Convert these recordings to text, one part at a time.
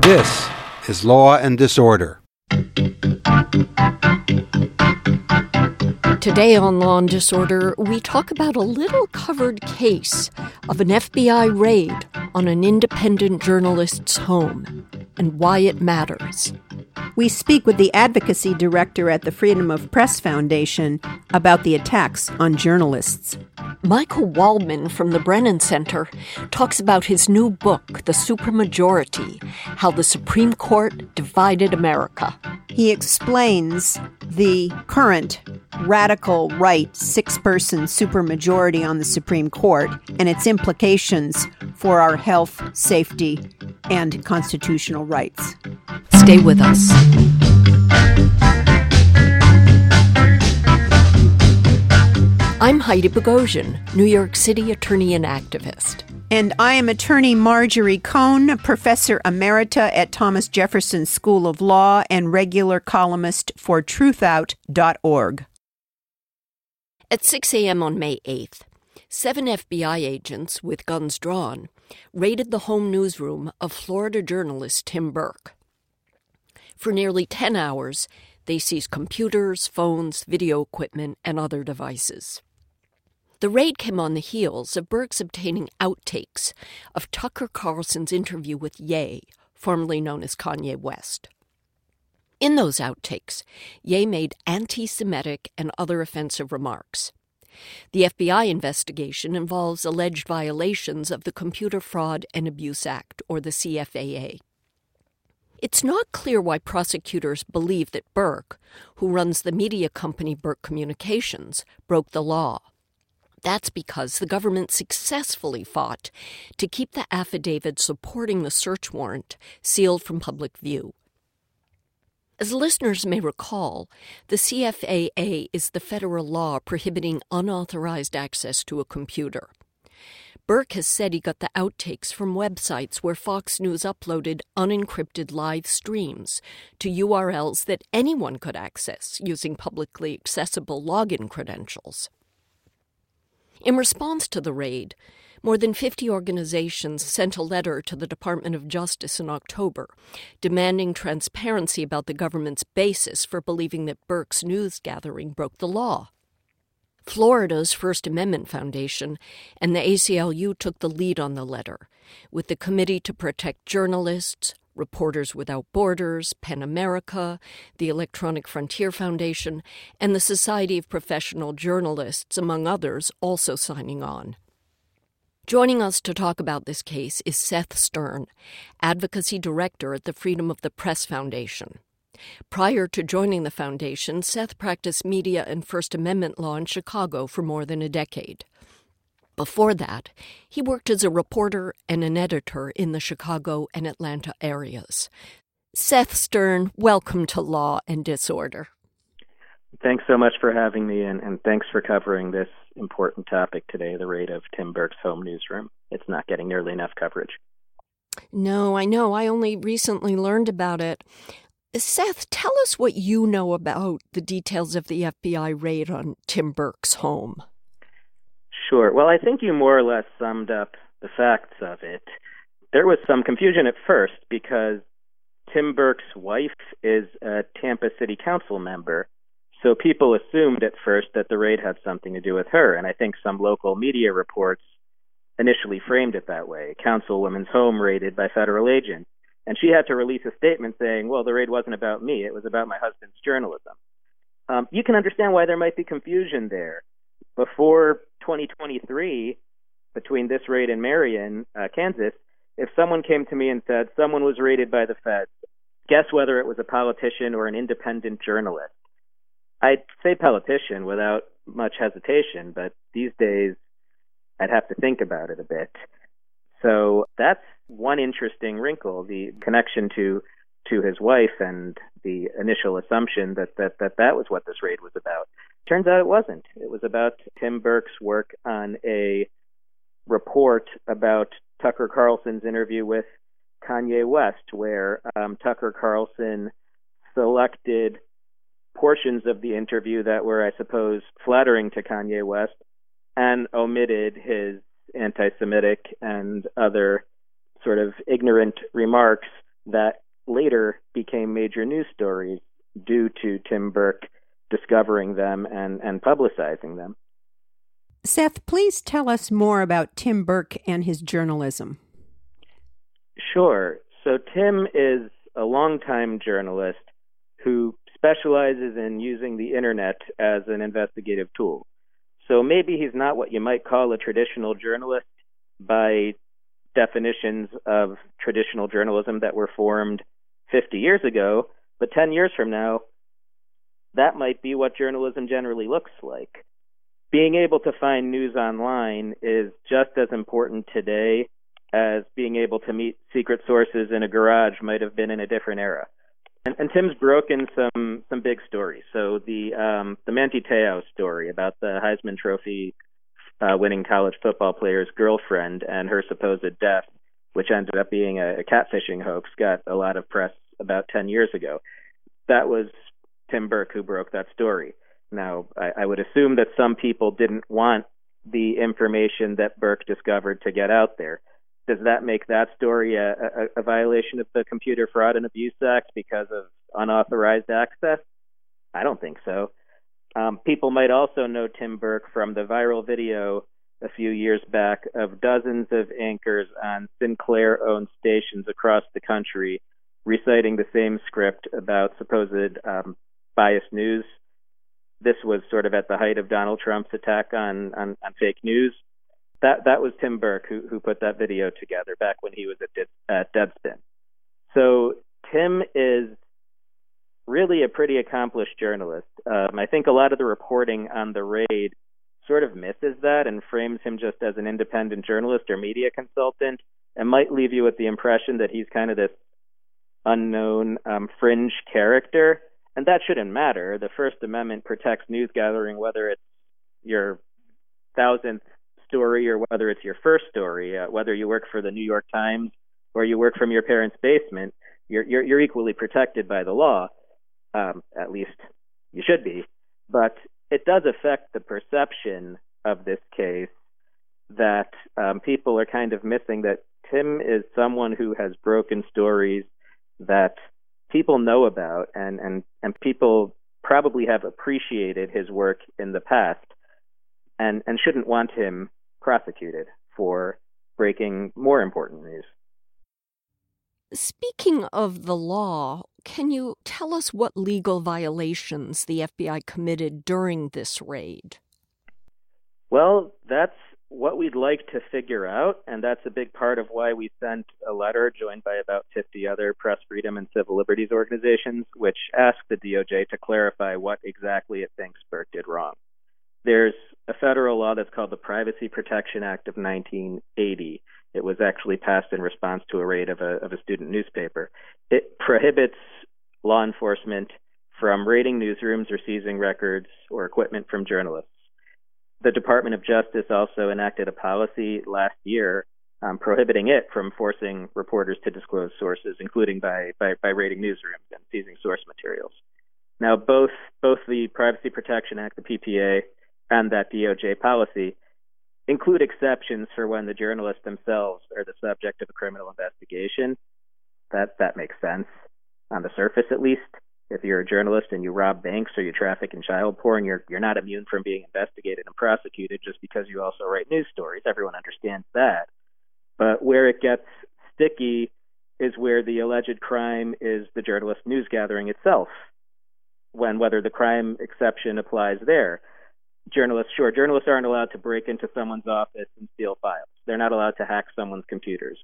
This is Law and Disorder. Today on Law and Disorder, we talk about a little covered case of an FBI raid on an independent journalist's home and why it matters. We speak with the advocacy director at the Freedom of Press Foundation about the attacks on journalists. Michael Waldman from the Brennan Center talks about his new book, The Supermajority: How the Supreme Court Divided America. He explains the current radical right six-person supermajority on the Supreme Court and its implications for our health, safety, and constitutional rights. Stay with us. I'm Heidi Bogosian, New York City attorney and activist. And I am attorney Marjorie Cohn, professor emerita at Thomas Jefferson School of Law and regular columnist for truthout.org. At 6 a.m. on May 8th, 7 FBI agents with guns drawn raided the home newsroom of Florida journalist Tim Burke. For nearly 10 hours, they seized computers, phones, video equipment, and other devices. The raid came on the heels of Burke's obtaining outtakes of Tucker Carlson's interview with Ye, formerly known as Kanye West. In those outtakes, Ye made anti-Semitic and other offensive remarks. The FBI investigation involves alleged violations of the Computer Fraud and Abuse Act, or the CFAA. It's not clear why prosecutors believe that Burke, who runs the media company Burke Communications, broke the law. That's because the government successfully fought to keep the affidavit supporting the search warrant sealed from public view. As listeners may recall, the CFAA is the federal law prohibiting unauthorized access to a computer. Burke has said he got the outtakes from websites where Fox News uploaded unencrypted live streams to URLs that anyone could access using publicly accessible login credentials. In response to the raid, more than 50 organizations sent a letter to the Department of Justice in October, demanding transparency about the government's basis for believing that Burke's news gathering broke the law. Florida's First Amendment Foundation and the ACLU took the lead on the letter, with the Committee to Protect Journalists, Reporters Without Borders, PEN America, the Electronic Frontier Foundation, and the Society of Professional Journalists, among others, also signing on. Joining us to talk about this case is Seth Stern, Advocacy Director at the Freedom of the Press Foundation. Prior to joining the foundation, Seth practiced media and First Amendment law in Chicago for more than a decade. Before that, he worked as a reporter and an editor in the Chicago and Atlanta areas. Seth Stern, welcome to Law and Disorder. Thanks so much for having me, and thanks for covering this important topic today, the raid of Tim Burke's home newsroom. It's not getting nearly enough coverage. No, I know. I only recently learned about it. Seth, tell us what you know about the details of the FBI raid on Tim Burke's home. Sure. Well, I think you more or less summed up the facts of it. There was some confusion at first because Tim Burke's wife is a Tampa City Council member, so people assumed at first that the raid had something to do with her, and I think some local media reports initially framed it that way. A councilwoman's home raided by federal agents, and she had to release a statement saying, well, the raid wasn't about me, it was about my husband's journalism. You can understand why there might be confusion there. Before 2023, between this raid and Marion, Kansas, if someone came to me and said someone was raided by the feds, guess whether it was a politician or an independent journalist, I'd say politician without much hesitation, but these days I'd have to think about it a bit. So that's one interesting wrinkle, the connection to his wife and the initial assumption that was what this raid was about. Turns out it wasn't. It was about Tim Burke's work on a report about Tucker Carlson's interview with Kanye West, where Tucker Carlson selected portions of the interview that were, I suppose, flattering to Kanye West and omitted his anti-Semitic and other sort of ignorant remarks, that later became major news stories due to Tim Burke discovering them and publicizing them. Seth, please tell us more about Tim Burke and his journalism. Sure. So Tim is a longtime journalist who specializes in using the internet as an investigative tool. So maybe he's not what you might call a traditional journalist by definitions of traditional journalism that were formed 50 years ago, but 10 years from now, that might be what journalism generally looks like. Being able to find news online is just as important today as being able to meet secret sources in a garage might have been in a different era. And Tim's broken some big stories. So the Manti Te'o story about the Heisman Trophy winning college football player's girlfriend and her supposed death, which ended up being a catfishing hoax, got a lot of press about 10 years ago. That was Tim Burke who broke that story. Now, I would assume that some people didn't want the information that Burke discovered to get out there. Does that make that story a violation of the Computer Fraud and Abuse Act because of unauthorized access? I don't think so. People might also know Tim Burke from the viral video a few years back of dozens of anchors on Sinclair-owned stations across the country reciting the same script about supposed biased news. This was sort of at the height of Donald Trump's attack on fake news. That was Tim Burke who put that video together back when he was at Deadspin. So Tim is really a pretty accomplished journalist. I think a lot of the reporting on the raid sort of misses that and frames him just as an independent journalist or media consultant and might leave you with the impression that he's kind of this unknown fringe character. And that shouldn't matter. The First Amendment protects news gathering, whether it's your 1,000th story or whether it's your first story, whether you work for the New York Times or you work from your parents' basement, you're equally protected by the law. At least you should be. But it does affect the perception of this case that people are kind of missing that Tim is someone who has broken stories that people know about and people probably have appreciated his work in the past and shouldn't want him prosecuted for breaking more important news. Speaking of the law, can you tell us what legal violations the FBI committed during this raid? Well, that's what we'd like to figure out, and that's a big part of why we sent a letter joined by about 50 other press freedom and civil liberties organizations, which asked the DOJ to clarify what exactly it thinks Burke did wrong. There's a federal law that's called the Privacy Protection Act of 1980. It was actually passed in response to a raid of a student newspaper. It prohibits law enforcement from raiding newsrooms or seizing records or equipment from journalists. The Department of Justice also enacted a policy last year prohibiting it from forcing reporters to disclose sources, including by raiding newsrooms and seizing source materials. Now, both the Privacy Protection Act, the PPA, and that DOJ policy include exceptions for when the journalists themselves are the subject of a criminal investigation. That makes sense on the surface, at least. If you're a journalist and you rob banks or you traffic in child porn, you're not immune from being investigated and prosecuted just because you also write news stories. Everyone understands that. But where it gets sticky is where the alleged crime is the journalist news gathering itself, whether the crime exception applies there. Journalists aren't allowed to break into someone's office and steal files. They're not allowed to hack someone's computers.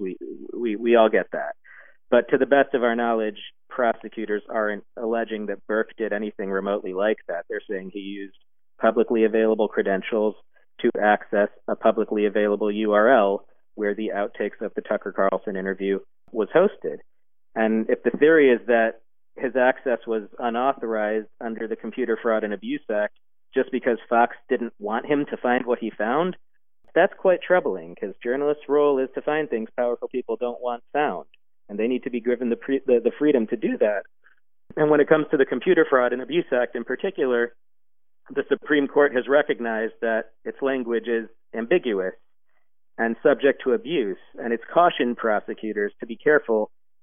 We all get that. But to the best of our knowledge, prosecutors aren't alleging that Burke did anything remotely like that. They're saying he used publicly available credentials to access a publicly available URL where the outtakes of the Tucker Carlson interview was hosted. And if the theory is that his access was unauthorized under the Computer Fraud and Abuse Act just because Fox didn't want him to find what he found, that's quite troubling because journalists' role is to find things powerful people don't want found. And they need to be given the freedom to do that. And when it comes to the Computer Fraud and Abuse Act in particular, the Supreme Court has recognized that its language is ambiguous and subject to abuse, and it's cautioned prosecutors to be careful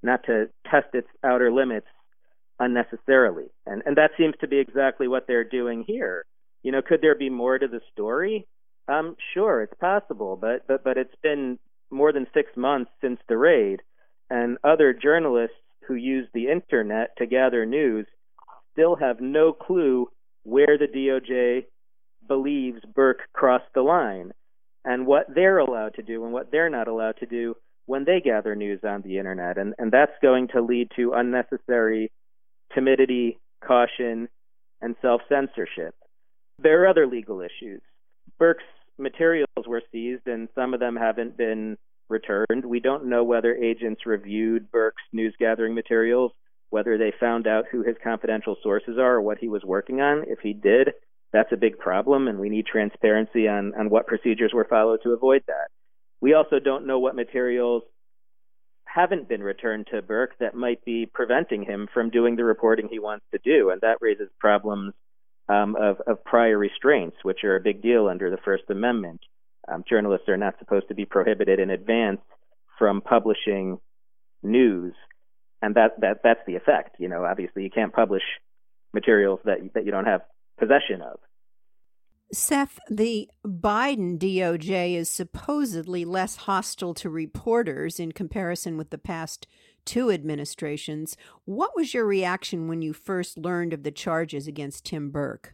not to test its outer limits unnecessarily. And that seems to be exactly what they're doing here. Could there be more to the story? Sure, it's possible, but it's been more than 6 months since the raid, and other journalists who use the internet to gather news still have no clue where the DOJ believes Burke crossed the line and what they're allowed to do and what they're not allowed to do when they gather news on the internet. And that's going to lead to unnecessary timidity, caution, and self-censorship. There are other legal issues. Burke's materials were seized, and some of them haven't been returned. We don't know whether agents reviewed Burke's news-gathering materials, whether they found out who his confidential sources are or what he was working on. If he did, that's a big problem, and we need transparency on what procedures were followed to avoid that. We also don't know what materials haven't been returned to Burke that might be preventing him from doing the reporting he wants to do, and that raises problems of prior restraints, which are a big deal under the First Amendment. Journalists are not supposed to be prohibited in advance from publishing news, and that's the effect. Obviously you can't publish materials that you don't have possession of. Seth, the Biden DOJ is supposedly less hostile to reporters in comparison with the past 2 administrations. What was your reaction when you first learned of the charges against Tim Burke?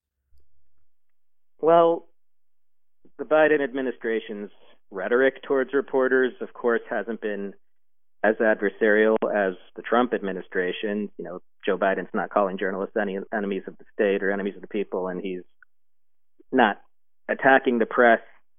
Well, the Biden administration's rhetoric towards reporters, of course, hasn't been as adversarial as the Trump administration. Joe Biden's not calling journalists any enemies of the state or enemies of the people, and he's not attacking the press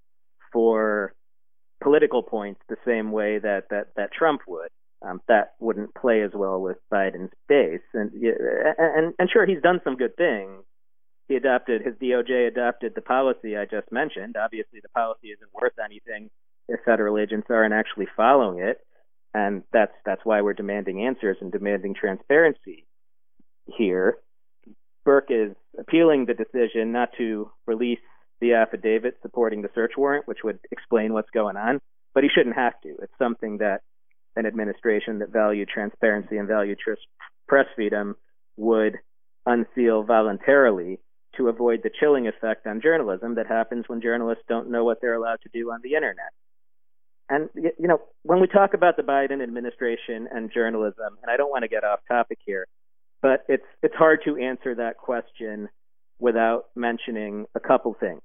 for political points the same way that Trump would. That wouldn't play as well with Biden's base. And sure, he's done some good things. His DOJ adopted the policy I just mentioned. Obviously, the policy isn't worth anything if federal agents aren't actually following it. And that's why we're demanding answers and demanding transparency here. Burke is appealing the decision not to release the affidavit supporting the search warrant, which would explain what's going on, but he shouldn't have to. It's something that an administration that valued transparency and valued press freedom would unseal voluntarily to avoid the chilling effect on journalism that happens when journalists don't know what they're allowed to do on the internet. And, when we talk about the Biden administration and journalism, and I don't want to get off topic here, but it's hard to answer that question without mentioning a couple things.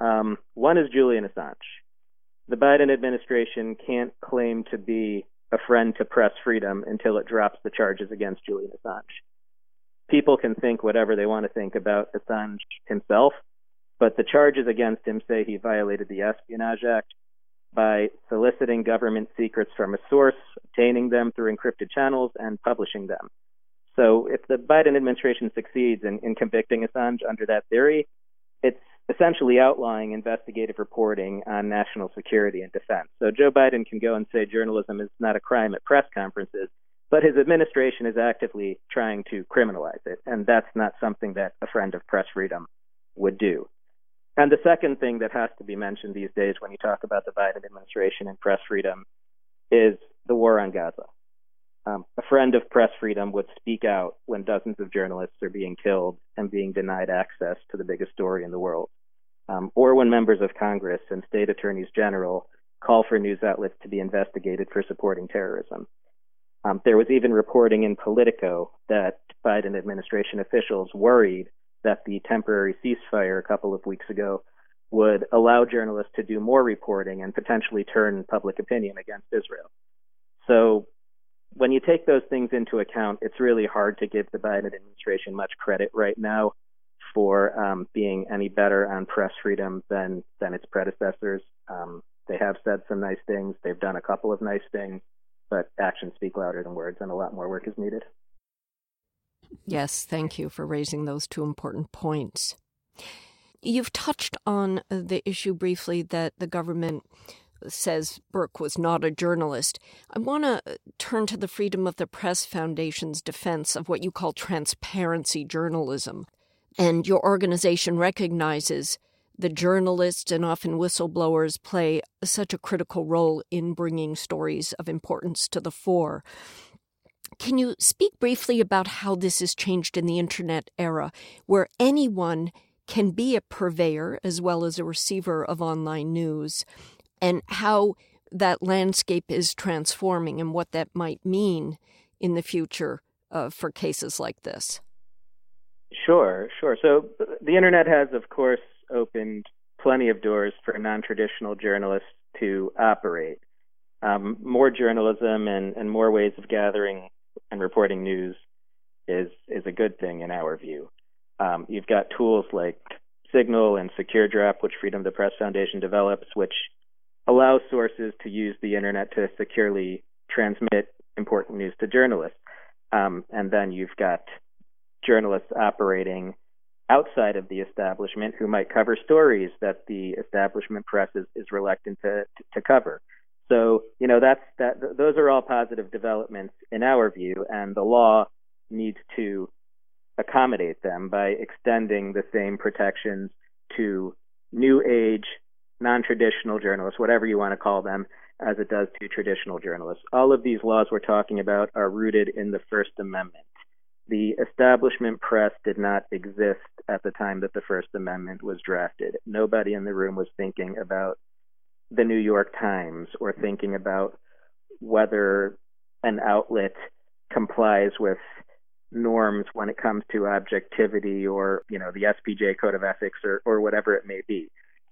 One is Julian Assange. The Biden administration can't claim to be a friend to press freedom until it drops the charges against Julian Assange. People can think whatever they want to think about Assange himself, but the charges against him say he violated the Espionage Act by soliciting government secrets from a source, obtaining them through encrypted channels, and publishing them. So if the Biden administration succeeds in convicting Assange under that theory, it's essentially outlawing investigative reporting on national security and defense. So Joe Biden can go and say journalism is not a crime at press conferences, but his administration is actively trying to criminalize it, and that's not something that a friend of press freedom would do. And the second thing that has to be mentioned these days when you talk about the Biden administration and press freedom is the war on Gaza. A friend of press freedom would speak out when dozens of journalists are being killed and being denied access to the biggest story in the world, or when members of Congress and state attorneys general call for news outlets to be investigated for supporting terrorism. There was even reporting in Politico that Biden administration officials worried that the temporary ceasefire a couple of weeks ago would allow journalists to do more reporting and potentially turn public opinion against Israel. So when you take those things into account, it's really hard to give the Biden administration much credit right now for being any better on press freedom than its predecessors. They have said some nice things. They've done a couple of nice things, but actions speak louder than words, and a lot more work is needed. Yes, thank you for raising those 2 important points. You've touched on the issue briefly that the government says Burke was not a journalist. I want to turn to the Freedom of the Press Foundation's defense of what you call transparency journalism. And your organization recognizes the journalists and often whistleblowers play such a critical role in bringing stories of importance to the fore. Can you speak briefly about how this has changed in the internet era, where anyone can be a purveyor as well as a receiver of online news, and how that landscape is transforming and what that might mean in the future for cases like this? Sure. So the internet has, of course, opened plenty of doors for non-traditional journalists to operate. More journalism and more ways of gathering and reporting news is a good thing in our view. You've got tools like Signal and SecureDrop, which Freedom of the Press Foundation develops, which allows sources to use the internet to securely transmit important news to journalists. And then you've got journalists operating outside of the establishment who might cover stories that the establishment press is reluctant to cover. So, those are all positive developments in our view, and the law needs to accommodate them by extending the same protections to new age, non-traditional journalists, whatever you want to call them, as it does to traditional journalists. All of these laws we're talking about are rooted in the First Amendment. The establishment press did not exist at the time that the First Amendment was drafted. Nobody in the room was thinking about the New York Times or thinking about whether an outlet complies with norms when it comes to objectivity or, the SPJ Code of Ethics or whatever it may be.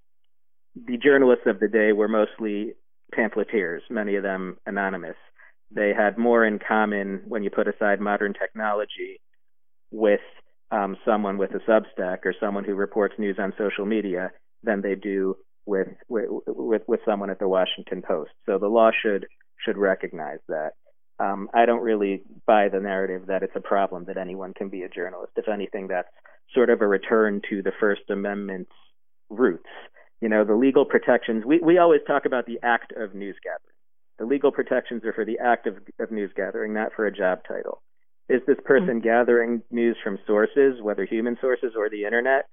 The journalists of the day were mostly pamphleteers, many of them anonymous. They had more in common when you put aside modern technology with someone with a Substack or someone who reports news on social media than they do with someone at the Washington Post. So the law should recognize that. I don't really buy the narrative that it's a problem that anyone can be a journalist. If anything, that's sort of a return to the First Amendment's roots. The legal protections, we always talk about the act of news gathering. The legal protections are for the act of news gathering, not for a job title. Is this person gathering news from sources, whether human sources or the internet,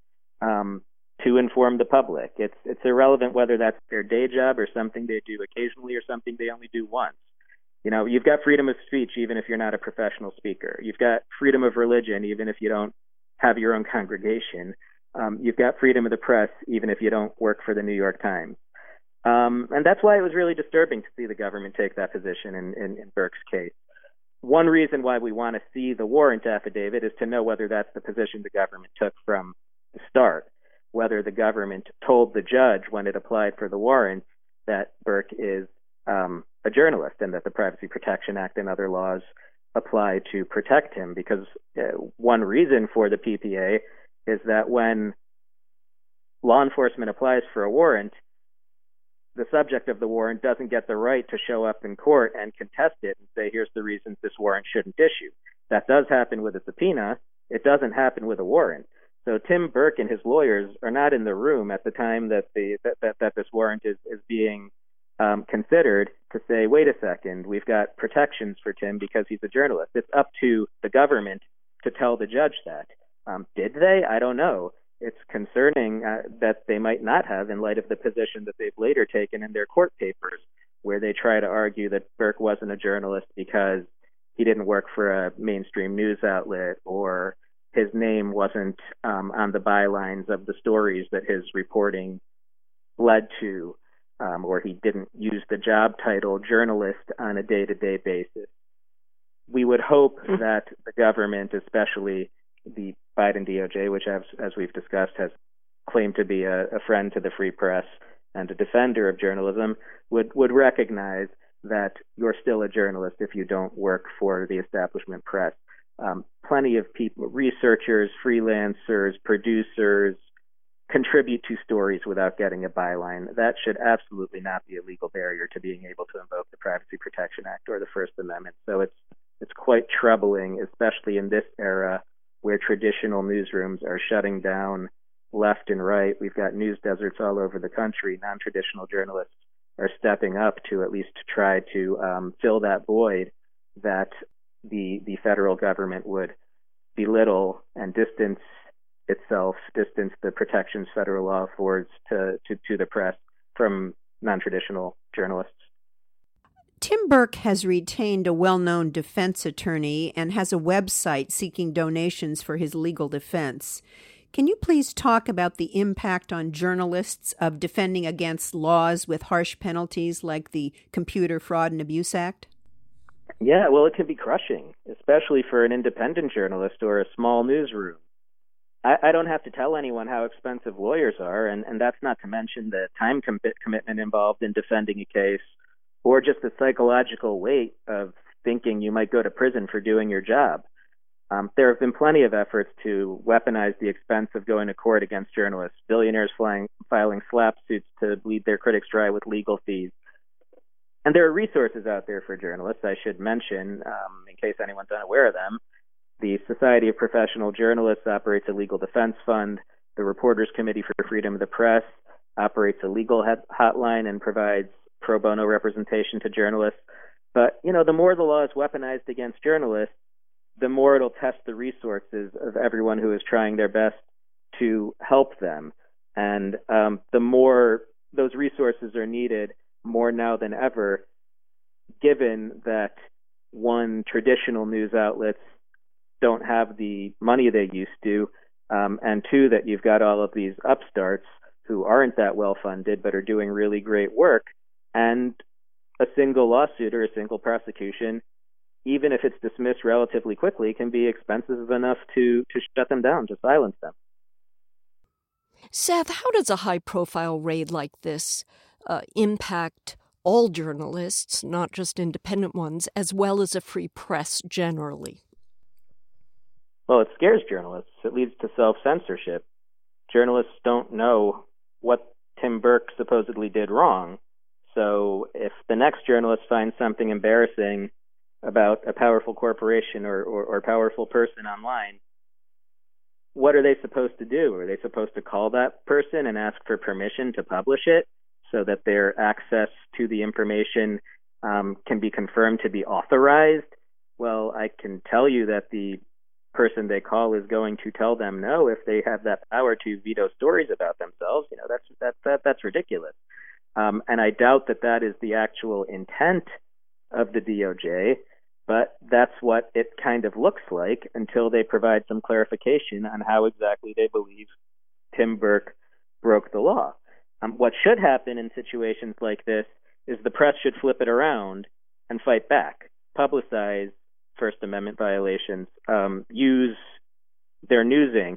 to inform the public? It's irrelevant whether that's their day job or something they do occasionally or something they only do once. You've got freedom of speech even if you're not a professional speaker. You've got freedom of religion even if you don't have your own congregation. You've got freedom of the press even if you don't work for the New York Times. And that's why it was really disturbing to see the government take that position in Burke's case. One reason why we want to see the warrant affidavit is to know whether that's the position the government took from the start, whether the government told the judge when it applied for the warrant that Burke is a journalist and that the Privacy Protection Act and other laws apply to protect him. Because one reason for the PPA is that when law enforcement applies for a warrant, the subject of the warrant doesn't get the right to show up in court and contest it and say, here's the reasons this warrant shouldn't issue. That does happen with a subpoena. It doesn't happen with a warrant. So Tim Burke and his lawyers are not in the room at the time that this warrant is being considered to say, wait a second, we've got protections for Tim because he's a journalist. It's up to the government to tell the judge that. Did they? I don't know. It's concerning that they might not have in light of the position that they've later taken in their court papers, where they try to argue that Burke wasn't a journalist because he didn't work for a mainstream news outlet or his name wasn't on the bylines of the stories that his reporting led to, or he didn't use the job title journalist on a day-to-day basis. We would hope that the government, especially the Biden DOJ, which, as we've discussed, has claimed to be a friend to the free press and a defender of journalism, would recognize that you're still a journalist if you don't work for the establishment press. Plenty of people, researchers, freelancers, producers, contribute to stories without getting a byline. That should absolutely not be a legal barrier to being able to invoke the Privacy Protection Act or the First Amendment. So it's quite troubling, especially in this era where traditional newsrooms are shutting down left and right. We've got news deserts all over the country. Non-traditional journalists are stepping up to at least try to fill that void that the federal government would belittle and distance the protections federal law affords to the press from non-traditional journalists. Tim Burke has retained a well-known defense attorney and has a website seeking donations for his legal defense. Can you please talk about the impact on journalists of defending against laws with harsh penalties like the Computer Fraud and Abuse Act? Yeah, well, it can be crushing, especially for an independent journalist or a small newsroom. I don't have to tell anyone how expensive lawyers are, and that's not to mention the time commitment involved in defending a case, or just the psychological weight of thinking you might go to prison for doing your job. There have been plenty of efforts to weaponize the expense of going to court against journalists, billionaires filing slap suits to bleed their critics dry with legal fees. And there are resources out there for journalists, I should mention, in case anyone's unaware of them. The Society of Professional Journalists operates a legal defense fund. The Reporters Committee for Freedom of the Press operates a legal hotline and provides pro bono representation to journalists. But, the more the law is weaponized against journalists, the more it'll test the resources of everyone who is trying their best to help them. And the more those resources are needed, more now than ever, given that, one, traditional news outlets don't have the money they used to, and two, that you've got all of these upstarts who aren't that well funded but are doing really great work, and a single lawsuit or a single prosecution, even if it's dismissed relatively quickly, can be expensive enough to shut them down, to silence them. Seth, how does a high-profile raid like this impact all journalists, not just independent ones, as well as a free press generally? Well, it scares journalists. It leads to self-censorship. Journalists don't know what Tim Burke supposedly did wrong. So if the next journalist finds something embarrassing about a powerful corporation or powerful person online, what are they supposed to do? Are they supposed to call that person and ask for permission to publish it so that their access to the information can be confirmed to be authorized? Well, I can tell you that the person they call is going to tell them no if they have that power to veto stories about themselves. That's ridiculous. And I doubt that is the actual intent of the DOJ, but that's what it kind of looks like until they provide some clarification on how exactly they believe Tim Burke broke the law. What should happen in situations like this is the press should flip it around and fight back, publicize First Amendment violations, use their news ink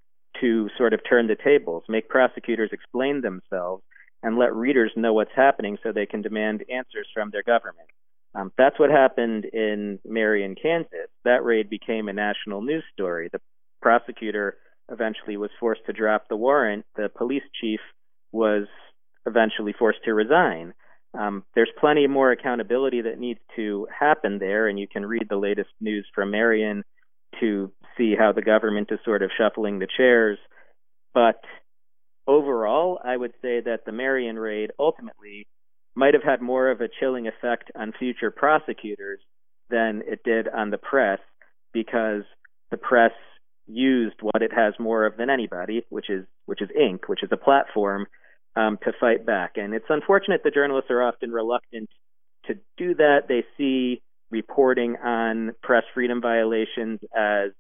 to sort of turn the tables, make prosecutors explain themselves, and let readers know what's happening so they can demand answers from their government. That's what happened in Marion, Kansas. That raid became a national news story. The prosecutor eventually was forced to drop the warrant. The police chief was eventually forced to resign. There's plenty more accountability that needs to happen there, and you can read the latest news from Marion to see how the government is sort of shuffling the chairs. But overall, I would say that the Marion raid ultimately might have had more of a chilling effect on future prosecutors than it did on the press, because the press used what it has more of than anybody, which is ink, which is a platform to fight back. And it's unfortunate that journalists are often reluctant to do that. They see reporting on press freedom violations as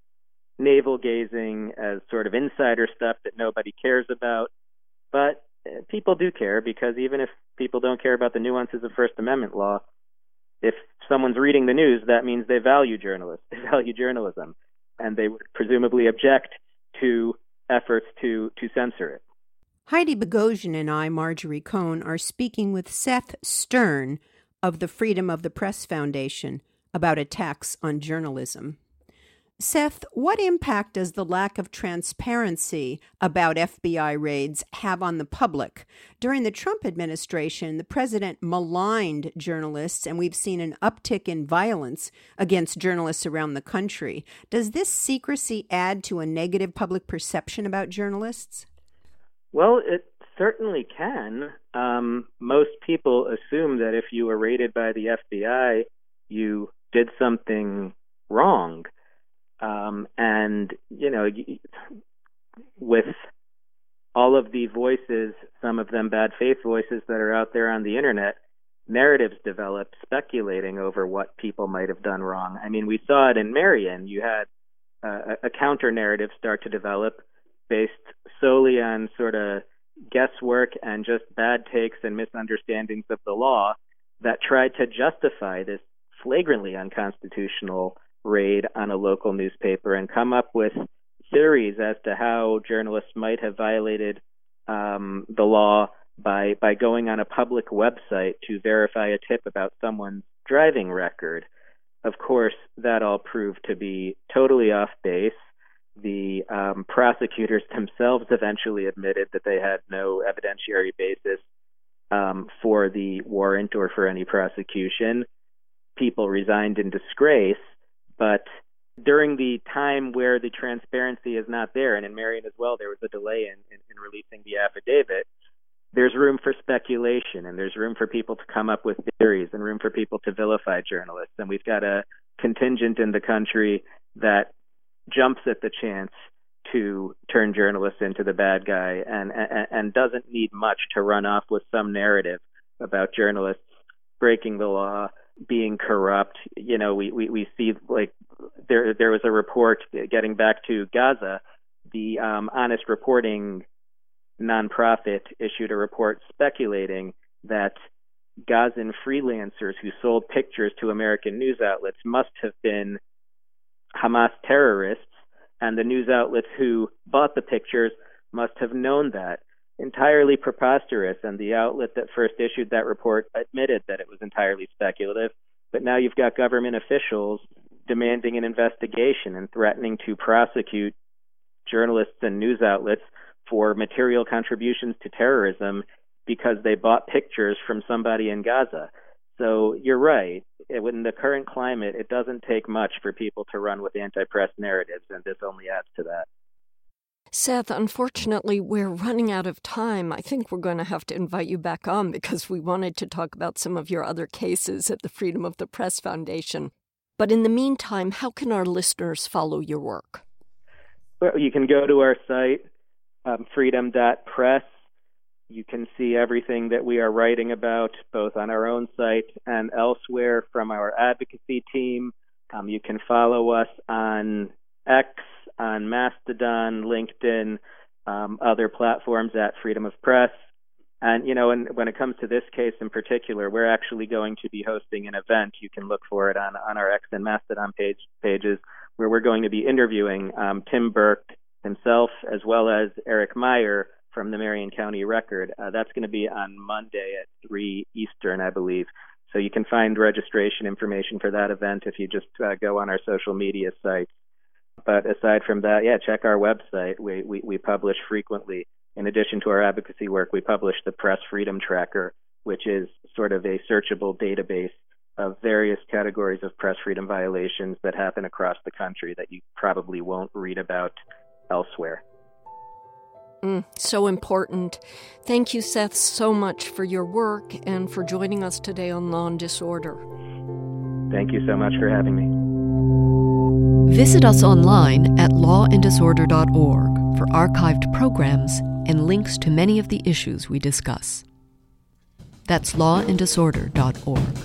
navel-gazing, as sort of insider stuff that nobody cares about. But people do care, because even if people don't care about the nuances of First Amendment law, if someone's reading the news, that means they value journalists, they value journalism, and they would presumably object to efforts to censor it. Heidi Bogosian and I, Marjorie Cohn, are speaking with Seth Stern of the Freedom of the Press Foundation about attacks on journalism. Seth, what impact does the lack of transparency about FBI raids have on the public? During the Trump administration, the president maligned journalists, and we've seen an uptick in violence against journalists around the country. Does this secrecy add to a negative public perception about journalists? Well, it certainly can. Most people assume that if you were raided by the FBI, you did something wrong. And, with all of the voices, some of them bad faith voices that are out there on the internet, narratives developed speculating over what people might have done wrong. I mean, we saw it in Marion. You had a counter-narrative start to develop based solely on sort of guesswork and just bad takes and misunderstandings of the law that tried to justify this flagrantly unconstitutional raid on a local newspaper and come up with theories as to how journalists might have violated the law by going on a public website to verify a tip about someone's driving record. Of course, that all proved to be totally off base. The prosecutors themselves eventually admitted that they had no evidentiary basis for the warrant or for any prosecution. People resigned in disgrace, but during the time where the transparency is not there, and in Marion as well, there was a delay in releasing the affidavit, there's room for speculation, and there's room for people to come up with theories, and room for people to vilify journalists. And we've got a contingent in the country that jumps at the chance to turn journalists into the bad guy and doesn't need much to run off with some narrative about journalists breaking the law, being corrupt. You know, we see, like, there was a report, getting back to Gaza, the Honest Reporting nonprofit issued a report speculating that Gazan freelancers who sold pictures to American news outlets must have been Hamas terrorists, and the news outlets who bought the pictures must have known that. Entirely preposterous, and the outlet that first issued that report admitted that it was entirely speculative. But now you've got government officials demanding an investigation and threatening to prosecute journalists and news outlets for material contributions to terrorism because they bought pictures from somebody in Gaza. So you're right. In the current climate, it doesn't take much for people to run with anti-press narratives, and this only adds to that. Seth, unfortunately, we're running out of time. I think we're going to have to invite you back on because we wanted to talk about some of your other cases at the Freedom of the Press Foundation. But in the meantime, how can our listeners follow your work? Well, you can go to our site, freedom.press. You can see everything that we are writing about, both on our own site and elsewhere from our advocacy team. You can follow us on X, on Mastodon, LinkedIn, other platforms at Freedom of Press. And, you know, when it comes to this case in particular, we're actually going to be hosting an event. You can look for it on our X and Mastodon pages, where we're going to be interviewing Tim Burke himself, as well as Eric Meyer from the Marion County Record. That's going to be on Monday at 3 Eastern, I believe. So you can find registration information for that event if you just go on our social media sites. But aside from that, check our website. We publish frequently. In addition to our advocacy work, we publish the Press Freedom Tracker, which is sort of a searchable database of various categories of press freedom violations that happen across the country that you probably won't read about elsewhere. So important. Thank you, Seth, so much for your work and for joining us today on Law and Disorder. Thank you so much for having me. Visit us online at lawanddisorder.org for archived programs and links to many of the issues we discuss. That's lawanddisorder.org.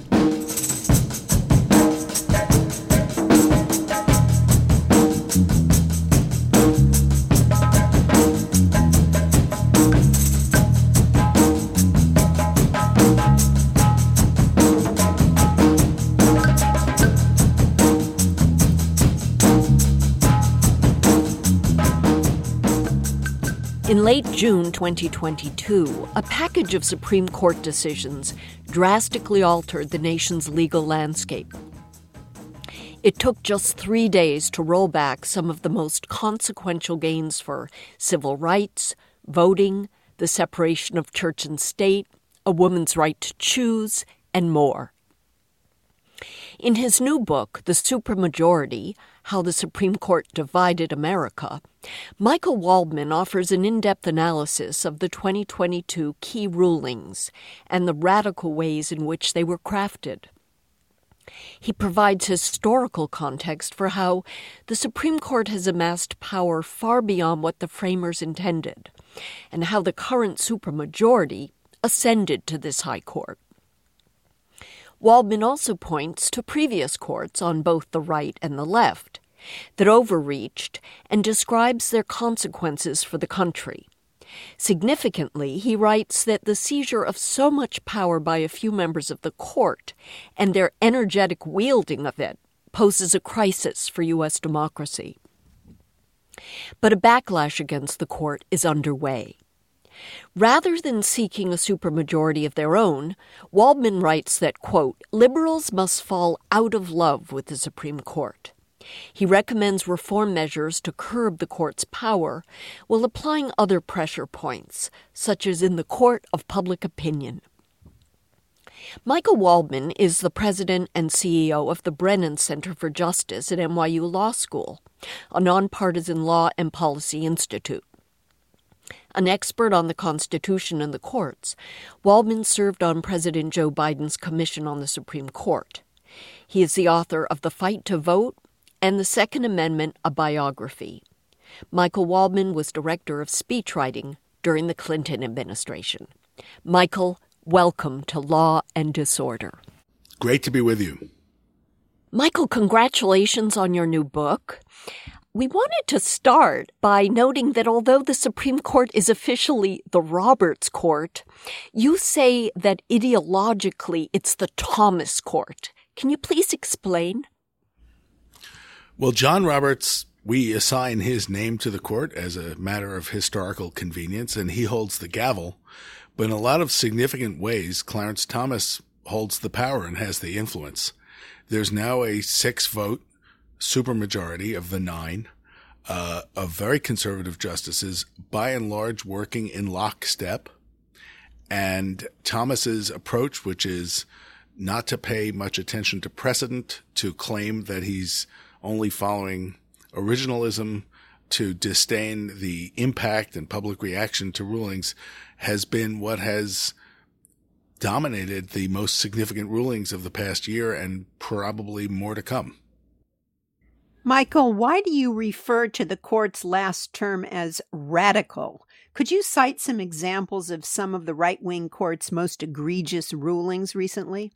In late June 2022, a package of Supreme Court decisions drastically altered the nation's legal landscape. It took just 3 days to roll back some of the most consequential gains for civil rights, voting, the separation of church and state, a woman's right to choose, and more. In his new book, The Supermajority, How the Supreme Court Divided America, Michael Waldman offers an in-depth analysis of the 2022 key rulings and the radical ways in which they were crafted. He provides historical context for how the Supreme Court has amassed power far beyond what the framers intended, and how the current supermajority ascended to this high court. Waldman also points to previous courts on both the right and the left that overreached and describes their consequences for the country. Significantly, he writes that the seizure of so much power by a few members of the court and their energetic wielding of it poses a crisis for U.S. democracy. But a backlash against the court is underway. Rather than seeking a supermajority of their own, Waldman writes that, quote, liberals must fall out of love with the Supreme Court. He recommends reform measures to curb the court's power while applying other pressure points, such as in the court of public opinion. Michael Waldman is the president and CEO of the Brennan Center for Justice at NYU Law School, a nonpartisan law and policy institute. An expert on the Constitution and the courts, Waldman served on President Joe Biden's Commission on the Supreme Court. He is the author of The Fight to Vote and The Second Amendment, a Biography. Michael Waldman was director of speechwriting during the Clinton administration. Michael, welcome to Law and Disorder. Great to be with you. Michael, congratulations on your new book. We wanted to start by noting that although the Supreme Court is officially the Roberts Court, you say that ideologically it's the Thomas Court. Can you please explain? Well, John Roberts, we assign his name to the court as a matter of historical convenience, and he holds the gavel. But in a lot of significant ways, Clarence Thomas holds the power and has the influence. There's now a 6-vote supermajority of the 9 of very conservative justices, by and large working in lockstep. And Thomas's approach, which is not to pay much attention to precedent, to claim that he's only following originalism, to disdain the impact and public reaction to rulings, has been what has dominated the most significant rulings of the past year and probably more to come. Michael, why do you refer to the court's last term as radical? Could you cite some examples of some of the right-wing court's most egregious rulings recently?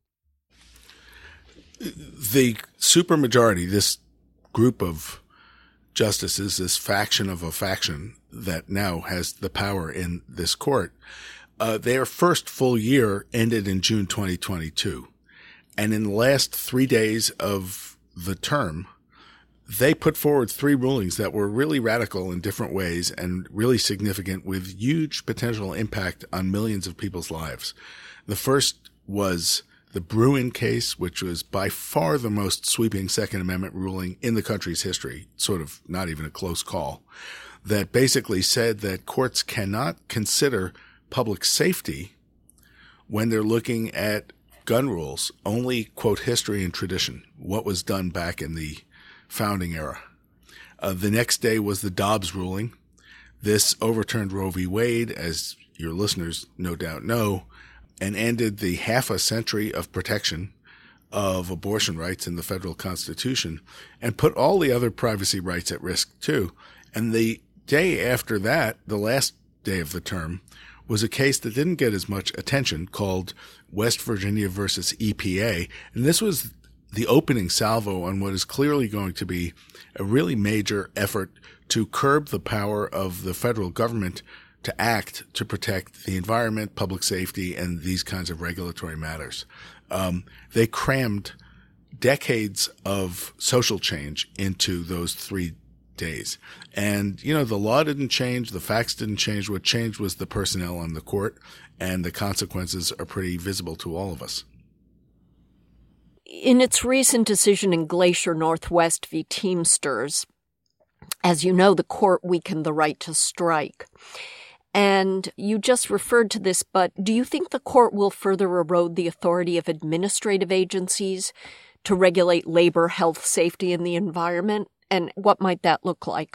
The supermajority, this group of justices, this faction of a faction that now has the power in this court, their first full year ended in June 2022. And in the last 3 days of the term, they put forward 3 rulings that were really radical in different ways and really significant, with huge potential impact on millions of people's lives. The first was the Bruen case, which was by far the most sweeping Second Amendment ruling in the country's history, sort of not even a close call, that basically said that courts cannot consider public safety when they're looking at gun rules, only quote history and tradition, what was done back in the founding era. The next day was the Dobbs ruling. This overturned Roe v. Wade, as your listeners no doubt know, and ended the half a century of protection of abortion rights in the federal Constitution, and put all the other privacy rights at risk too. And the day after that, the last day of the term, was a case that didn't get as much attention, called West Virginia versus EPA. And this was the opening salvo on what is clearly going to be a really major effort to curb the power of the federal government to act to protect the environment, public safety, and these kinds of regulatory matters. They crammed decades of social change into those 3 days. And, you know, the law didn't change. The facts didn't change. What changed was the personnel on the court, and the consequences are pretty visible to all of us. In its recent decision in Glacier Northwest v. Teamsters, as you know, the court weakened the right to strike. And you just referred to this, but do you think the court will further erode the authority of administrative agencies to regulate labor, health, safety, and the environment? And what might that look like?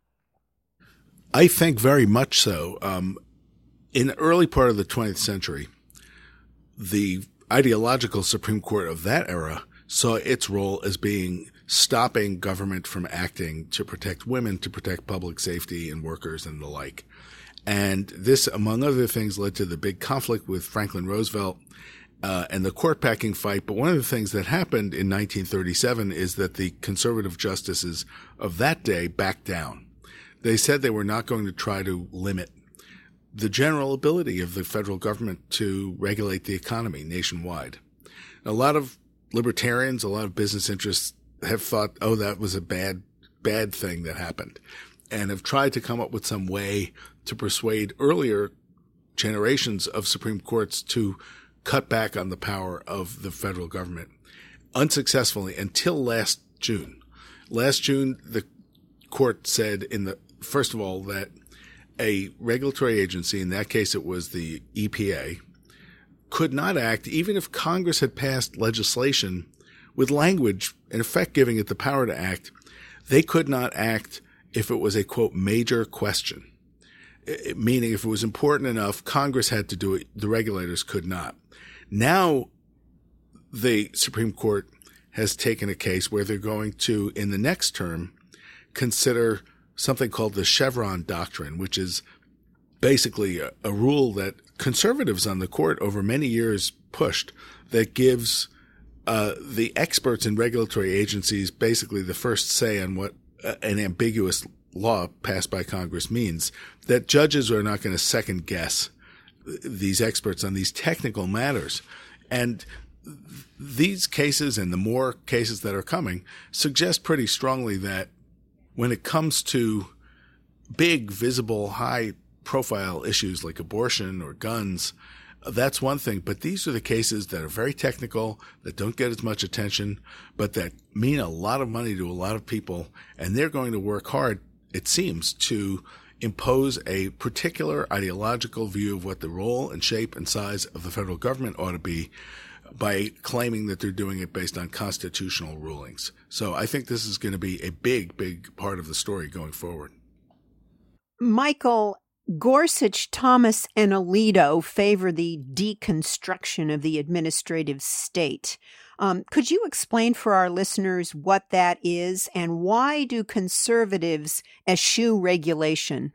I think very much so. In the early part of the 20th century, the ideological Supreme Court of that era saw its role as being stopping government from acting to protect women, to protect public safety and workers and the like. And this, among other things, led to the big conflict with Franklin Roosevelt and the court packing fight. But one of the things that happened in 1937 is that the conservative justices of that day backed down. They said they were not going to try to limit the general ability of the federal government to regulate the economy nationwide. A lot of libertarians, a lot of business interests have thought, oh, that was a bad thing that happened, and have tried to come up with some way to persuade earlier generations of Supreme Courts to cut back on the power of the federal government, unsuccessfully until last June. Last June, the court said first of all, that a regulatory agency, in that case it was the EPA, could not act even if Congress had passed legislation with language, in effect giving it the power to act. They could not act if it was a, quote, major question, meaning if it was important enough, Congress had to do it, the regulators could not. Now the Supreme Court has taken a case where they're going to, in the next term, consider something called the Chevron Doctrine, which is basically a rule that conservatives on the court over many years pushed, that gives the experts in regulatory agencies basically the first say on what an ambiguous law passed by Congress means, that judges are not going to second guess these experts on these technical matters. And these cases and the more cases that are coming suggest pretty strongly that when it comes to big, visible, high-profile issues like abortion or guns, that's one thing. But these are the cases that are very technical, that don't get as much attention, but that mean a lot of money to a lot of people. And they're going to work hard, it seems, to impose a particular ideological view of what the role and shape and size of the federal government ought to be, by claiming that they're doing it based on constitutional rulings. So I think this is going to be a big, big part of the story going forward. Michael, Gorsuch, Thomas, and Alito favor the deconstruction of the administrative state. Could you explain for our listeners what that is, and why do conservatives eschew regulation?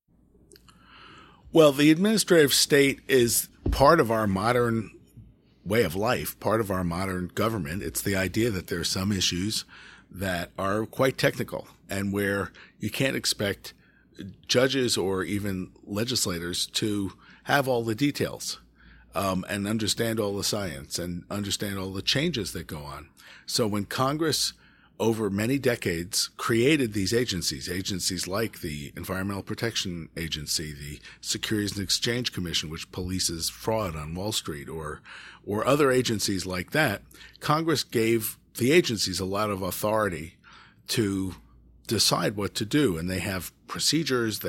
Well, the administrative state is part of our modern way of life, part of our modern government. It's the idea that there are some issues that are quite technical and where you can't expect judges or even legislators to have all the details and understand all the science and understand all the changes that go on. So when Congress over many decades created these agencies like the Environmental Protection Agency, the Securities and Exchange Commission, which polices fraud on Wall Street, or other agencies like that, Congress gave the agencies a lot of authority to decide what to do. And they have procedures,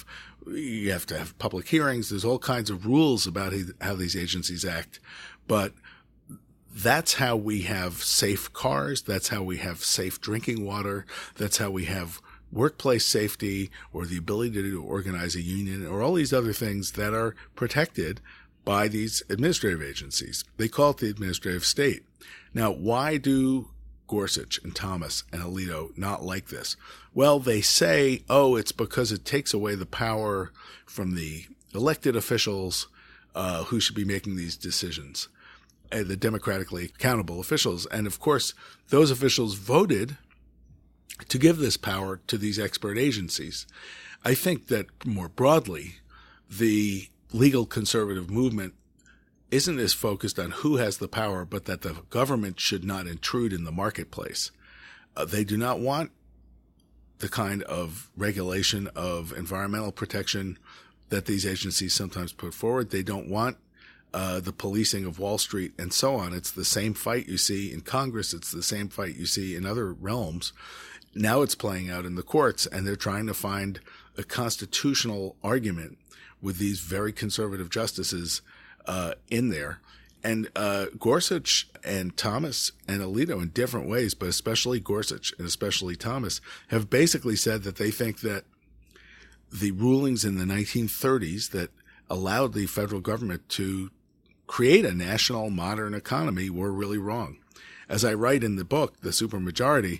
you have to have public hearings, there's all kinds of rules about how these agencies act. But that's how we have safe cars. That's how we have safe drinking water. That's how we have workplace safety, or the ability to organize a union, or all these other things that are protected by these administrative agencies. They call it the administrative state. Now, why do Gorsuch and Thomas and Alito not like this? Well, they say, it's because it takes away the power from the elected officials who should be making these decisions, the democratically accountable officials. And of course, those officials voted to give this power to these expert agencies. I think that more broadly, the legal conservative movement isn't as focused on who has the power, but that the government should not intrude in the marketplace. They do not want the kind of regulation of environmental protection that these agencies sometimes put forward. They don't want the policing of Wall Street and so on. It's the same fight you see in Congress. It's the same fight you see in other realms. Now it's playing out in the courts, and they're trying to find a constitutional argument with these very conservative justices in there. And Gorsuch and Thomas and Alito, in different ways, but especially Gorsuch and especially Thomas, have basically said that they think that the rulings in the 1930s that allowed the federal government to create a national modern economy were really wrong. As I write in the book, The Supermajority,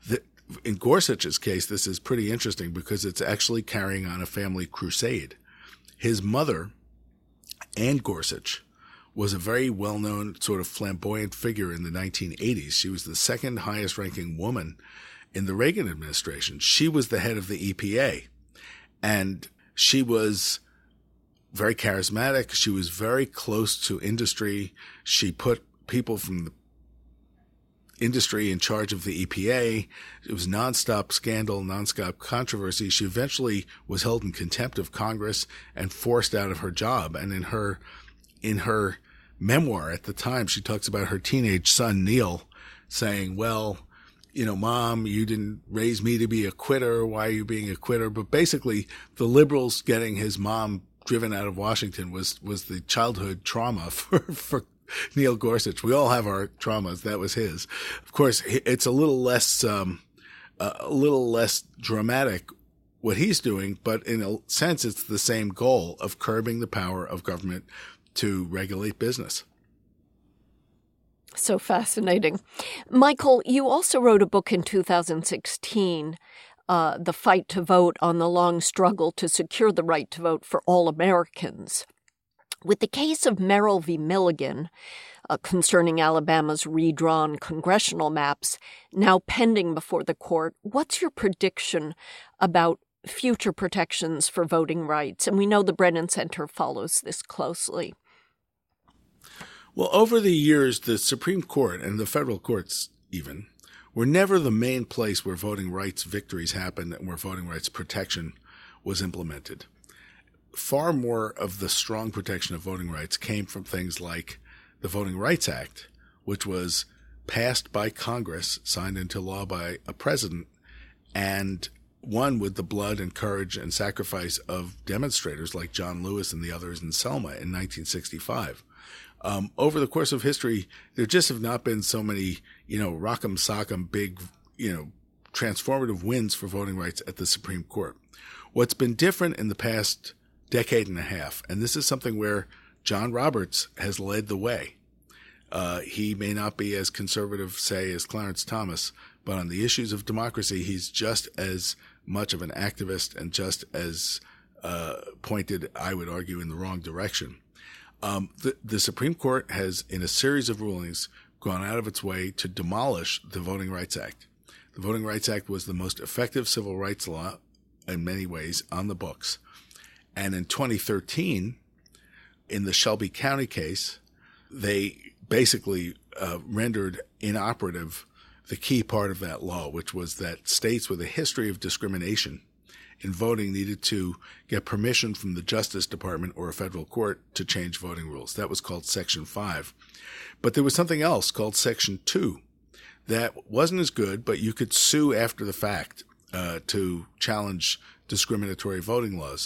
in Gorsuch's case, this is pretty interesting because it's actually carrying on a family crusade. His mother, Anne Gorsuch, was a very well-known sort of flamboyant figure in the 1980s. She was the second highest ranking woman in the Reagan administration. She was the head of the EPA, and she was very charismatic. She was very close to industry. She put people from the industry in charge of the EPA. It was nonstop scandal, nonstop controversy. She eventually was held in contempt of Congress and forced out of her job. And in her memoir at the time, she talks about her teenage son, Neil, saying, well, you know, Mom, you didn't raise me to be a quitter. Why are you being a quitter? But basically, the liberals getting his mom driven out of Washington was the childhood trauma for Neil Gorsuch. We all have our traumas. That was his. Of course, it's a little less dramatic what he's doing, but in a sense, it's the same goal of curbing the power of government to regulate business. So fascinating. Michael, you also wrote a book in 2016, The Fight to Vote, on the long struggle to secure the right to vote for all Americans. With the case of Merrill v. Milligan, concerning Alabama's redrawn congressional maps, now pending before the court, what's your prediction about future protections for voting rights? And we know the Brennan Center follows this closely. Well, over the years, the Supreme Court and the federal courts even were never the main place where voting rights victories happened and where voting rights protection was implemented. Far more of the strong protection of voting rights came from things like the Voting Rights Act, which was passed by Congress, signed into law by a president, and won with the blood and courage and sacrifice of demonstrators like John Lewis and the others in Selma in 1965. Over the course of history, there just have not been so many, rock'em sock'em big, transformative wins for voting rights at the Supreme Court. What's been different in the past decade and a half, and this is something where John Roberts has led the way. He may not be as conservative, say, as Clarence Thomas, but on the issues of democracy, he's just as much of an activist and just as pointed, I would argue, in the wrong direction. The Supreme Court has, in a series of rulings, gone out of its way to demolish the Voting Rights Act. The Voting Rights Act was the most effective civil rights law in many ways on the books. And in 2013, in the Shelby County case, they basically rendered inoperative the key part of that law, which was that states with a history of discrimination in voting needed to get permission from the Justice Department or a federal court to change voting rules. That was called Section 5. But there was something else called Section 2 that wasn't as good, but you could sue after the fact to challenge discriminatory voting laws.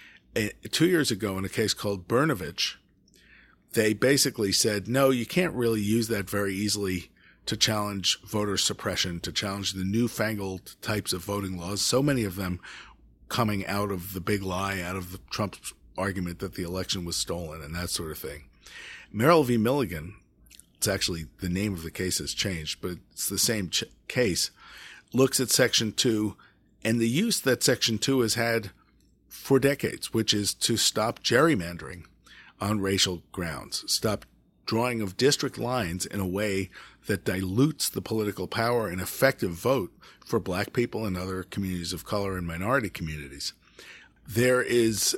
2 years ago, in a case called Brnovich, they basically said, no, you can't really use that very easily to challenge voter suppression, to challenge the newfangled types of voting laws, so many of them coming out of the big lie, out of the Trump's argument that the election was stolen and that sort of thing. Merrill v. Milligan, it's actually the name of the case has changed, but it's the same case, looks at Section 2 and the use that Section 2 has had for decades, which is to stop gerrymandering on racial grounds, stop drawing of district lines in a way that dilutes the political power and effective vote for black people and other communities of color and minority communities. There is,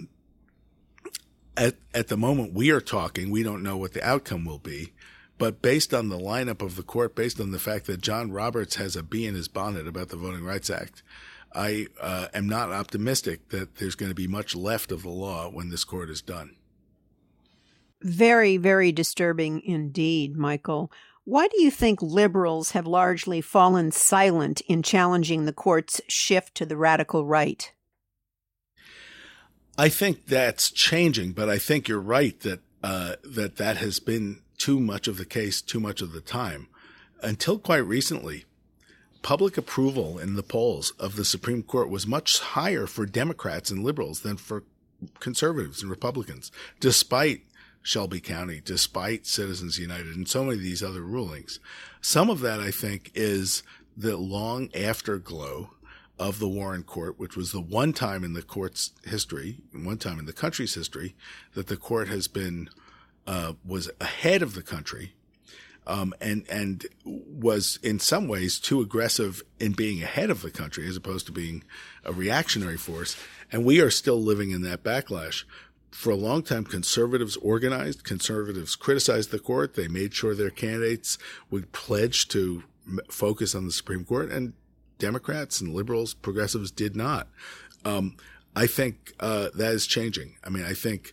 at the moment we are talking, we don't know what the outcome will be, but based on the lineup of the court, based on the fact that John Roberts has a bee in his bonnet about the Voting Rights Act, I am not optimistic that there's going to be much left of the law when this court is done. Very, very disturbing indeed, Michael. Why do you think liberals have largely fallen silent in challenging the court's shift to the radical right? I think that's changing, but I think you're right that that has been too much of the case, too much of the time. Until quite recently, public approval in the polls of the Supreme Court was much higher for Democrats and liberals than for conservatives and Republicans, despite Shelby County, despite Citizens United and so many of these other rulings. Some of that, I think, is the long afterglow of the Warren Court, which was the one time in the court's history, one time in the country's history, that the court has been was ahead of the country, and was in some ways too aggressive in being ahead of the country as opposed to being a reactionary force. And we are still living in that backlash. For a long time, conservatives organized. Conservatives criticized the court. They made sure their candidates would pledge to focus on the Supreme Court, and Democrats and liberals, progressives did not. I think that is changing. I mean, I think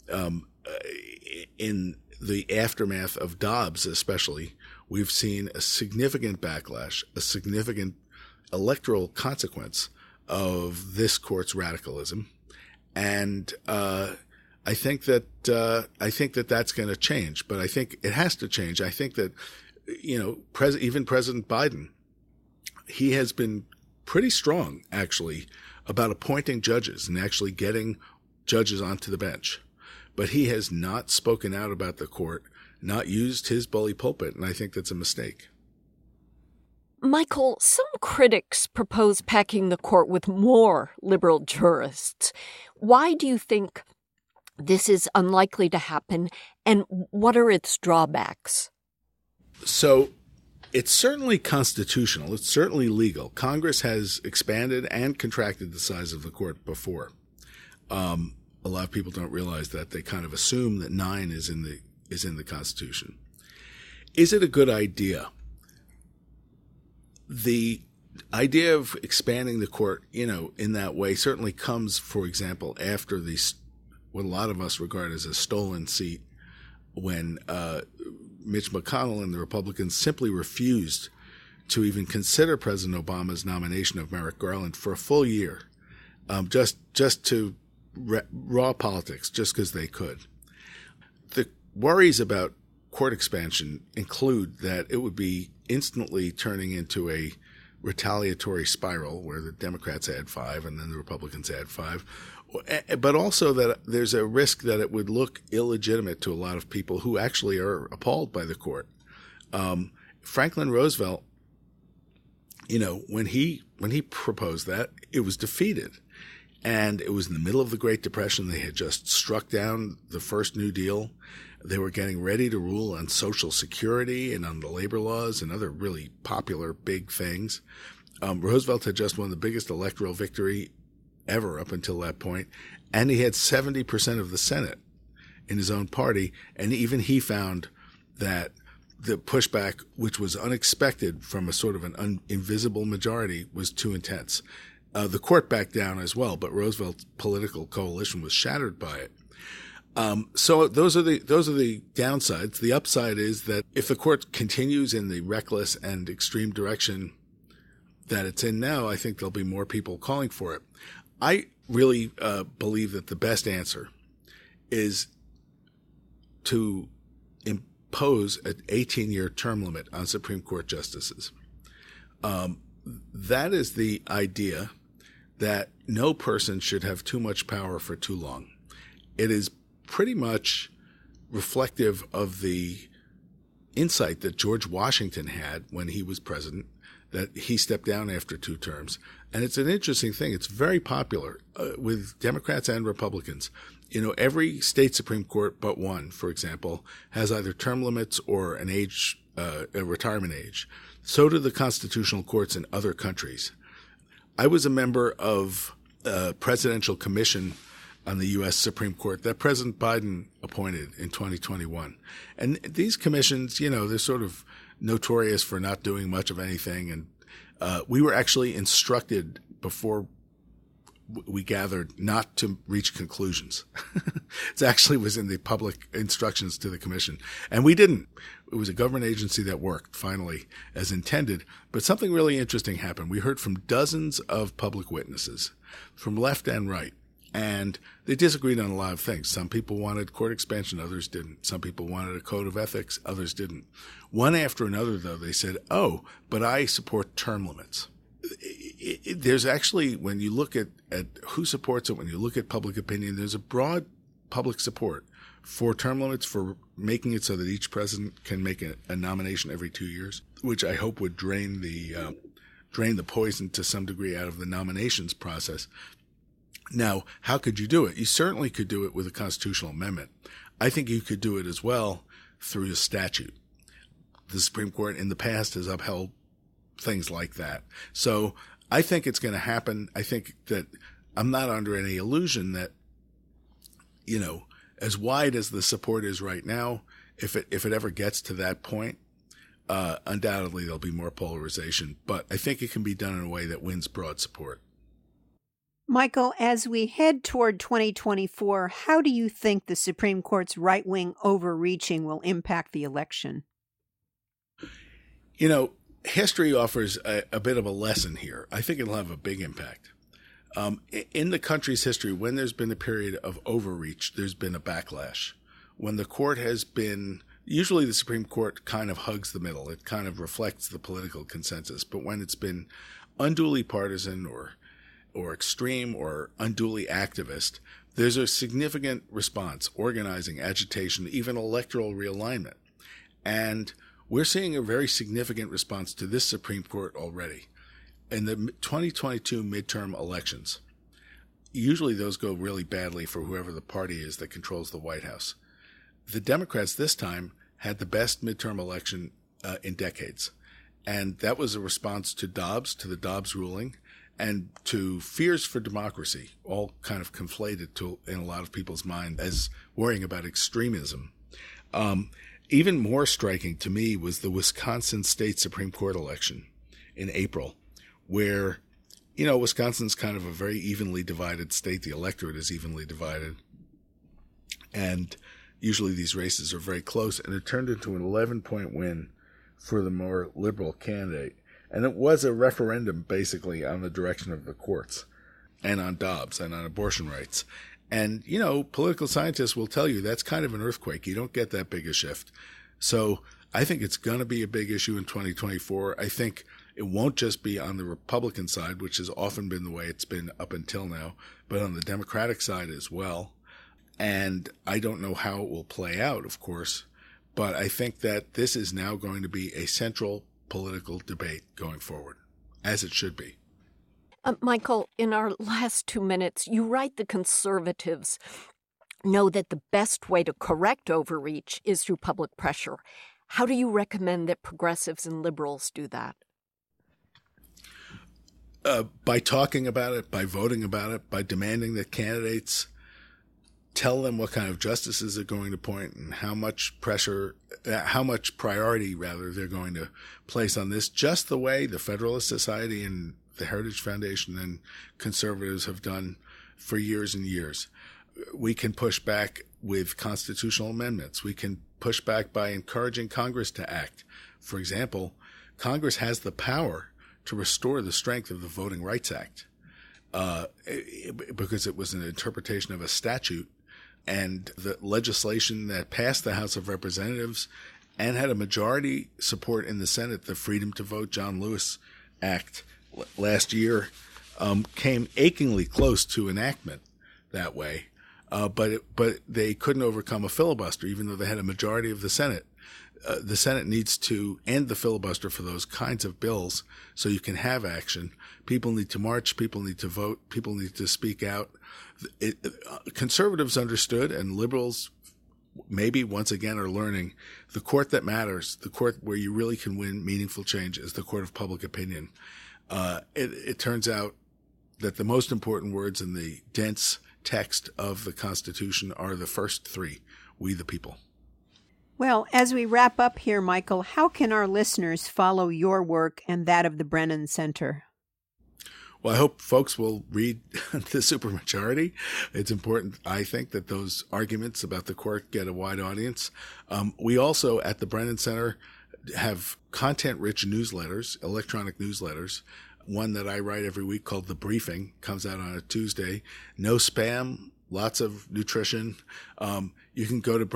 in the aftermath of Dobbs especially, we've seen a significant backlash, a significant electoral consequence of this court's radicalism. And I think that that's going to change, but I think it has to change. I think that, even President Biden, he has been pretty strong, actually, about appointing judges and actually getting judges onto the bench. But he has not spoken out about the court, not used his bully pulpit, and I think that's a mistake. Michael, some critics propose packing the court with more liberal jurists. Why do you think this is unlikely to happen, and what are its drawbacks? So it's certainly constitutional. It's certainly legal. Congress has expanded and contracted the size of the court before. A lot of people don't realize that. They kind of assume that 9 is in the Constitution. Is it a good idea? The idea of expanding the court, in that way certainly comes, for example, after what a lot of us regard as a stolen seat when Mitch McConnell and the Republicans simply refused to even consider President Obama's nomination of Merrick Garland for a full year, just to raw politics, just because they could. The worries about court expansion include that it would be instantly turning into a retaliatory spiral where the Democrats add 5 and then the Republicans add 5, but also that there's a risk that it would look illegitimate to a lot of people who actually are appalled by the court. Franklin Roosevelt, when he proposed that, it was defeated. And it was in the middle of the Great Depression. They had just struck down the first New Deal. They were getting ready to rule on Social Security and on the labor laws and other really popular big things. Roosevelt had just won the biggest electoral victory ever up until that point, and he had 70% of the Senate in his own party, and even he found that the pushback, which was unexpected from a sort of an invisible majority, was too intense. The court backed down as well, but Roosevelt's political coalition was shattered by it. So those are the downsides. The upside is that if the court continues in the reckless and extreme direction that it's in now, I think there'll be more people calling for it. I really believe that the best answer is to impose an 18-year term limit on Supreme Court justices. That is the idea that no person should have too much power for too long. It is pretty much reflective of the insight that George Washington had when he was president, that he stepped down after 2 terms. And it's an interesting thing. It's very popular with Democrats and Republicans. Every state Supreme Court but one, for example, has either term limits or an age, a retirement age. So do the constitutional courts in other countries. I was a member of a presidential commission on the U.S. Supreme Court that President Biden appointed in 2021. And these commissions, they're sort of notorious for not doing much of anything. And we were actually instructed before we gathered not to reach conclusions. It actually was in the public instructions to the commission. And we didn't. It was a government agency that worked, finally, as intended. But something really interesting happened. We heard from dozens of public witnesses, from left and right. And they disagreed on a lot of things. Some people wanted court expansion, others didn't. Some people wanted a code of ethics, others didn't. One after another, though, they said, but I support term limits. There's actually, when you look at who supports it, when you look at public opinion, there's a broad public support for term limits, for making it so that each president can make a nomination every 2 years, which I hope would drain the poison to some degree out of the nominations process. Now, how could you do it? You certainly could do it with a constitutional amendment. I think you could do it as well through a statute. The Supreme Court in the past has upheld things like that. So I think it's going to happen. I think that I'm not under any illusion that, as wide as the support is right now, if it ever gets to that point, undoubtedly there'll be more polarization. But I think it can be done in a way that wins broad support. Michael, as we head toward 2024, how do you think the Supreme Court's right-wing overreaching will impact the election? History offers a bit of a lesson here. I think it'll have a big impact. In the country's history, when there's been a period of overreach, there's been a backlash. When the court has been, usually the Supreme Court kind of hugs the middle. It kind of reflects the political consensus. But when it's been unduly partisan or extreme or unduly activist, there's a significant response, organizing, agitation, even electoral realignment. And we're seeing a very significant response to this Supreme Court already. In the 2022 midterm elections, usually those go really badly for whoever the party is that controls the White House. The Democrats this time had the best midterm election in decades. And that was a response to the Dobbs ruling, and to fears for democracy, all kind of conflated in a lot of people's mind as worrying about extremism. Even more striking to me was the Wisconsin State Supreme Court election in April, where, Wisconsin's kind of a very evenly divided state. The electorate is evenly divided. And usually these races are very close. And it turned into an 11-point win for the more liberal candidate. And it was a referendum basically on the direction of the courts and on Dobbs and on abortion rights. And, political scientists will tell you that's kind of an earthquake. You don't get that big a shift. So I think it's going to be a big issue in 2024. I think it won't just be on the Republican side, which has often been the way it's been up until now, but on the Democratic side as well. And I don't know how it will play out, of course, but I think that this is now going to be a central political debate going forward, as it should be. Michael, in our last 2 minutes, you write the conservatives know that the best way to correct overreach is through public pressure. How do you recommend that progressives and liberals do that? By talking about it, by voting about it, by demanding that candidates tell them what kind of justices they're going to appoint and how much priority they're going to place on this, just the way the Federalist Society and the Heritage Foundation and conservatives have done for years and years. We can push back with constitutional amendments. We can push back by encouraging Congress to act. For example, Congress has the power to restore the strength of the Voting Rights Act, because it was an interpretation of a statute, and the legislation that passed the House of Representatives and had a majority support in the Senate, the Freedom to Vote John Lewis Act last year, came achingly close to enactment that way. But they couldn't overcome a filibuster, even though they had a majority of the Senate. The Senate needs to end the filibuster for those kinds of bills so you can have action. People need to march. People need to vote. People need to speak out. Conservatives understood, and liberals maybe once again are learning, the court that matters, the court where you really can win meaningful change, is the court of public opinion. It turns out that the most important words in the dense text of the Constitution are the first three: we the people. Well, as we wrap up here, Michael, how can our listeners follow your work and that of the Brennan Center? Well, I hope folks will read the Supermajority. It's important, I think, that those arguments about the court get a wide audience. We also, at the Brennan Center, have content-rich newsletters, electronic newsletters. One that I write every week called The Briefing comes out on a Tuesday. No spam, lots of nutrition. You can go to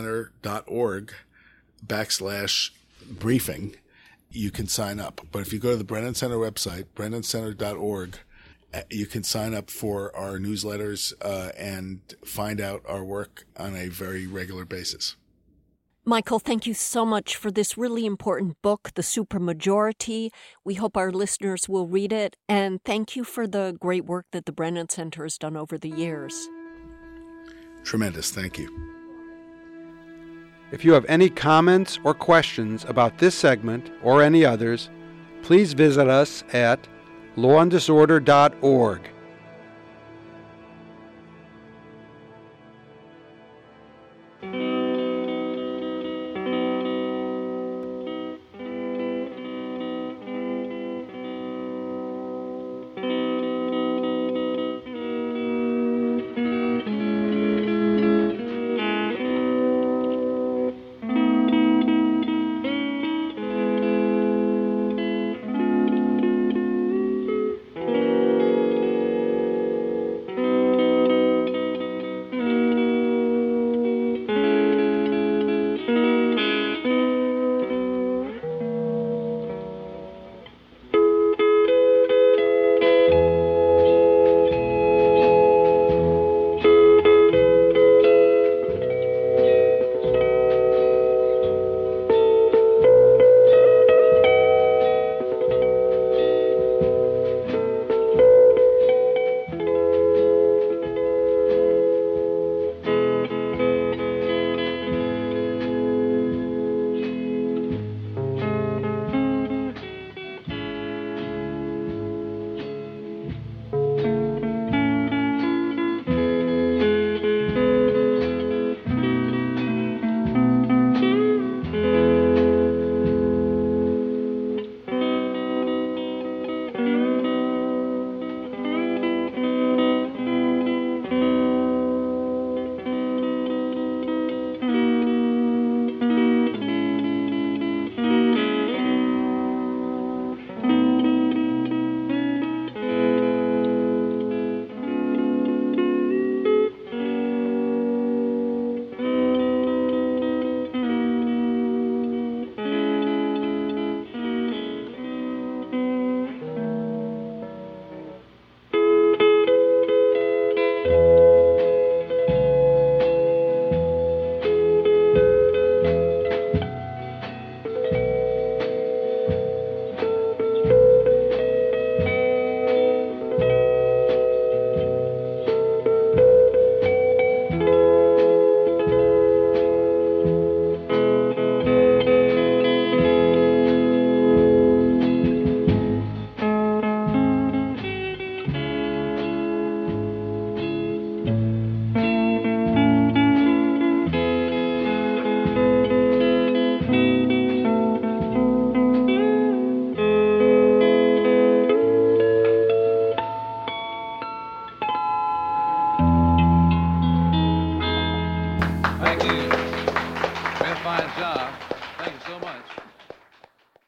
BrennanCenter.org/briefing. You can sign up. But if you go to the Brennan Center website, BrennanCenter.org, you can sign up for our newsletters and find out our work on a very regular basis. Michael, thank you so much for this really important book, The Supermajority. We hope our listeners will read it. And thank you for the great work that the Brennan Center has done over the years. Tremendous. Thank you. If you have any comments or questions about this segment or any others, please visit us at lawanddisorder.org.